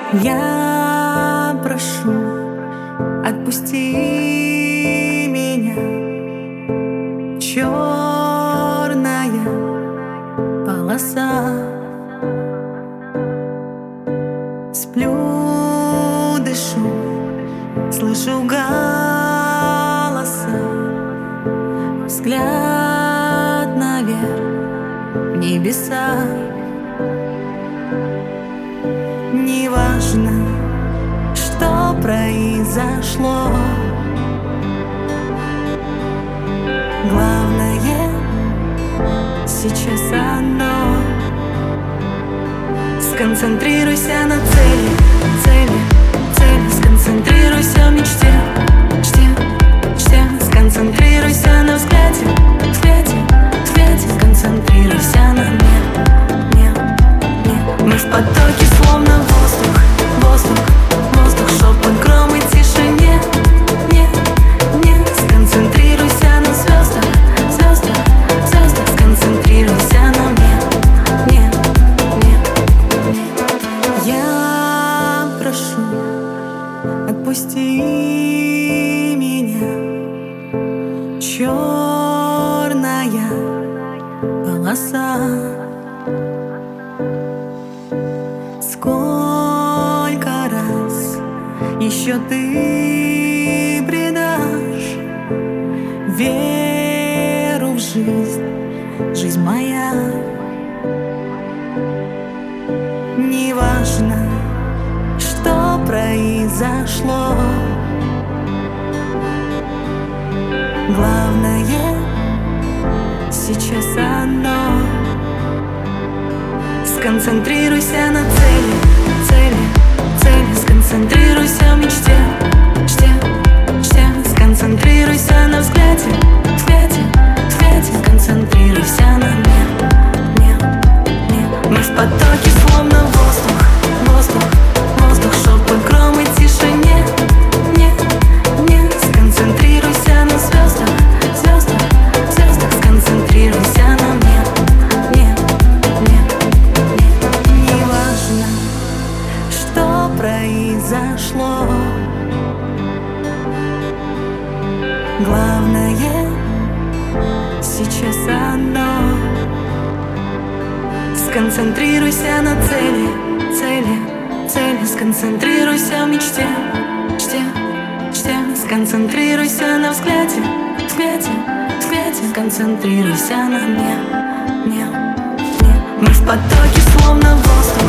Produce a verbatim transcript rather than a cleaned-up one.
Я прошу, отпусти меня, черная полоса. Сплю, дышу, слышу голоса, взгляд наверх в небеса. Неважно, что произошло, главное сейчас оно. Сконцентрируйся на цели, цели, цели. Сконцентрируйся в мечте, мечте, мечте. Сконцентрируйся на взгляде, взгляде, взгляде. Сконцентрируйся на мне, мне, мне. Мы в потоке, словно воздух, воздух, воздух. Шепот, гром и тишине, не, не. Сконцентрируйся на звездах, звездах, звездах. Сконцентрируйся на мне, мне, мне, мне. Я прошу, отпусти меня, черная полоса. Сколько раз еще ты предашь веру в жизнь, жизнь моя? Неважно, что произошло, главное сейчас оно. Сконцентрируйся на цели, цели, цели. Сконцентрируйся в мечте, мечте, мечте. Сконцентрируйся на взгляде, взгляде, взгляде. Сконцентрируйся на мне, мне, мне. Мы в потоке, словно воздух, воздух, воздух. Шепот, гром и тишине, не, не. Сконцентрируйся на звездах, звездах, звездах. Сконцентрируйся на мне, мне, мне, мне. Неважно, что произошло, главное сейчас оно. Сконцентрируйся на цели, цели, цели. Сконцентрируйся в мечте, мечте, мечте. Сконцентрируйся на взгляде, взгляде, взгляде. Сконцентрируйся на мне, мне, мне. Мы в потоке, словно воздух,